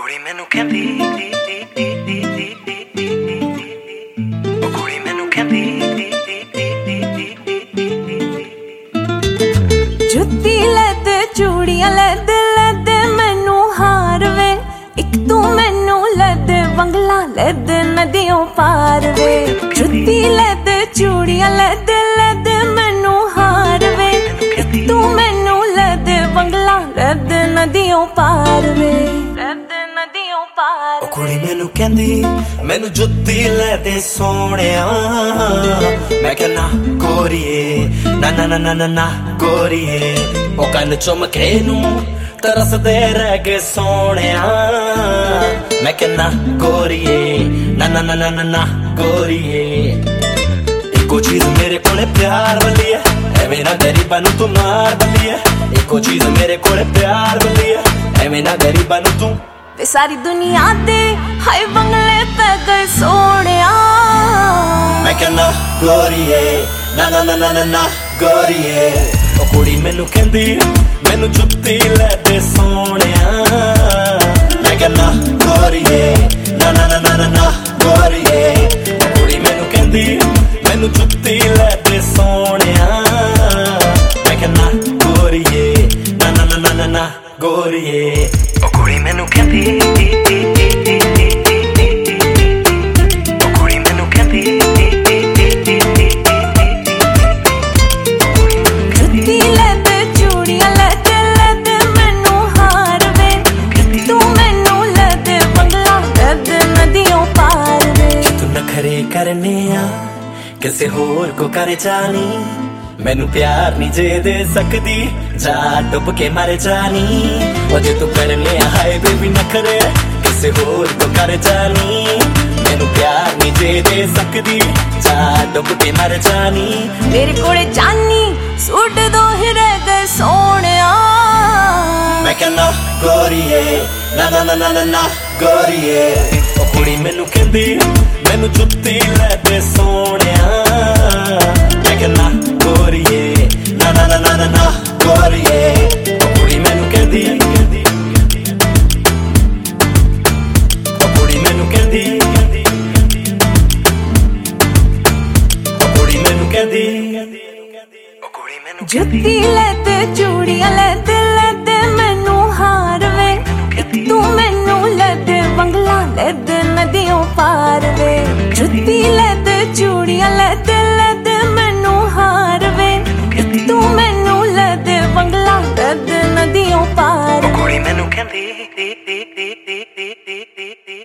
ਕੁੜੀ ਮੈਨੂੰ ਕਹਿੰਦੀ ਉਹ ਕੁੜੀ ਮੈਨੂੰ ਕਹਿੰਦੀ ਜੁੱਤੀ ਲੈ ਤੇ ਚੂੜੀਆਂ ਲੈ ਦੇ ਮੈਨੂੰ ਹਾਰ ਵੇ ਇੱਕ ਤੂੰ ਮੈਨੂੰ ਲੈ ਦੇ ਬੰਗਲਾ ਲੈ ਦੇ ਨਦੀਆਂ ਪਾਰ ਵੇ ਜੁੱਤੀ ਲੈ ਤੇ ਚੂੜੀਆਂ ਲੈ ਦੇ ਮੈਨੂੰ ਹਾਰ ਵੇ ਇੱਕ ਤੂੰ ਮੈਨੂੰ ਲੈ ਦੇ ਬੰਗਲਾ ਲੈ ਦੇ ਨਦੀਆਂ ਪਾਰ ਵੇ ਉਹ ਕੁੜੀ ਮੈਨੂੰ ਕਹਿੰਦੀ ਮੈਨੂੰ ਜੁੱਤੀ ਲੈ ਦੇ ਸੋਹਣਿਆ ਮੈਂ ਕਹਿਣਾ ਗੋਰੀਏ ਨਾ ਨਾ ਨਾ ਨਾ ਨਾ ਗੋਰੀਏ ਉਹ ਕੰਨ ਚੁੰਮਕੇ ਨੂੰ ਤਰਸਦੇ ਰਹਿ ਗਏ ਸੋਹਣਿਆ ਮੈਂ ਕਹਿਣਾ ਗੋਰੀਏ ਨਾ ਨਾ ਨਾ ਨਾ ਨਾ ਗੋਰੀਏ ਇੱਕੋ ਚੀਜ਼ ਮੇਰੇ ਕੋਲੇ ਪਿਆਰ ਵਾਲੀ ਹੈ ਐਵੇਂ ਨਾ ਗਰੀਬਾਂ ਨੂੰ ਤੂੰ ਮਾਰ ਬੱਲੀ ਹੈ ਇੱਕੋ ਚੀਜ਼ ਮੇਰੇ ਕੋਲੇ ਪਿਆਰ ਵਾਲੀ ਹੈ ਐਵੇਂ ਨਾ ਗਰੀਬਾਂ ਨੂੰ ਤੂੰ ਤੇ ਸਾਰੀ ਦੁਨੀਆ ਦੇ ਹਾਏ ਬੰਗਲੇ ਪੈ ਗਏ ਸੋਹਣਿਆ ਮੈਂ ਕਹਿਣਾ ਗੋਰੀਏ ਨਾ ਨਾ ਨਾ ਨਾ ਨਾ ਗੋਰੀਏ ਉਹ ਕੁੜੀ ਮੈਨੂੰ ਕਹਿੰਦੀ ਮੈਨੂੰ ਜੁੱਤੀ ਲੈ ਦੇ ਸੋਹਣਿਆ ਮੈਂ ਕਹਿਣਾ ਗੋਰੀਏ ਨਾ ਨਾ ਨਾ ਨਾ ਗੋਰੀਏ ਉਹ ਕੁੜੀ ਮੈਨੂੰ ਕਹਿੰਦੀ ਮੈਨੂੰ ਜੁੱਤੀ ਲੈ ਦੇ ਸੋਹਣਿਆ ਮੈਂ ਕਹਿਣਾ ਗੋਰੀਏ ਨਾ ਨਾ ਨਾ ਨਾ ਗੋਰੀਏ ਉਹ ਕੁੜੀ ਮੈਨੂੰ ਕਹਿੰਦੀ ਉਹ ਕੁੜੀ ਮੈਨੂੰ ਕਹਿੰਦੀ ਜੁੱਤੀ ਲੈ ਤੇ ਚੂੜੀਆਂ ਲੈ ਦੇ ਮੈਨੂੰ ਹਾਰ ਵੇ ਤੂੰ ਮੈਨੂੰ ਲੈ ਦੇ ਬੰਗਲਾ ਲੈ ਦੇ ਨਦੀਆਂ ਪਾਰ ਵੇ ਤੂੰ ਨਖਰੇ ਕਰਨੇ ਆ ਕਿਸੇ ਹੋਰ ਕੋ ਕਰ ਜਾਣੀ ਮੈਨੂੰ ਪਿਆਰ ਨਹੀਂ ਜੇ ਦੇ ਸਕਦੀ ਜਾ ਡੁੱਬ ਕੇ ਮਰ ਜਾਣੀ ਉਹ ਜੇ ਤੂੰ ਕਰ ਲਿਆ ਹਾਏ ਬੇਬੀ ਨਖਰੇ ਕਿਸੇ ਹੋਰ ਕੋ ਕਰ ਜਾਣੀ ਮੈਨੂੰ ਪਿਆਰ ਨਹੀਂ ਜੇ ਦੇ ਸਕਦੀ ਜਾ ਡੁੱਬ ਕੇ ਮਰ ਜਾਣੀ ਮੇਰੇ ਕੋਲੇ ਚਾਨੀ ਸੂਟ ਦੋ ਹੀ ਰਹਿ ਗਏ ਸੋਹਣਿਆ ਮੈਂ ਕਹਿਣਾ ਗੋਰੀਏ ਨਾ ਨਾ ਨਾ ਨਾ ਨਾ ਗੋਰੀਏ ਉਹ ਕੁੜੀ ਮੈਨੂੰ ਕਹਿੰਦੀ ਮੈਨੂੰ ਜੁੱਤੀ ਲੈ ਦੇ ਸੋਹਣਿਆ ਮੈਂ ਕਹਿਣਾ ਗੋਰੀਏ ਨਾ ਨਾ ਨਾ ਨਾ ਨਾ ਗੋਰੀਏ ਉਹ ਕੁੜੀ ਮੈਨੂੰ ਕਹਿੰਦੀ ਉਹ ਕੁੜੀ ਮੈਨੂੰ ਕਹਿੰਦੀ ਉਹ ਕੁੜੀ ਮੈਨੂੰ ਕਹਿੰਦੀ ਉਹ ਕੁੜੀ ਮੈਨੂੰ ਜੁੱਤੀ ਲੈ ਤੇ ਚੂੜੀਆਂ ਲੈ ਦੇ ਮੈਨੂੰ ਹਾਰ ਵੇ ਤੂੰ ਮੈਨੂੰ ਲੈ ਦੇ ਬੰਗਲਾ ਲੈ ਦੇ ਨਦੀਆਂ ਪਾਰ ਵੇ ਜੁੱਤੀ ਲੈ ਤੇ ਚੂੜੀਆਂ ਲੈ ਦੇ ਮੈਨੂੰ ਹਾਰ ਵੇ ਤੂੰ ਮੈਨੂੰ ਲੈ ਦੇ ਬੰਗਲਾ ਲੈ ਦੇ ਨਦੀਆਂ ਪਾਰ ਕੁੜੀ ਮੈਨੂੰ ਕਹਿੰਦੀ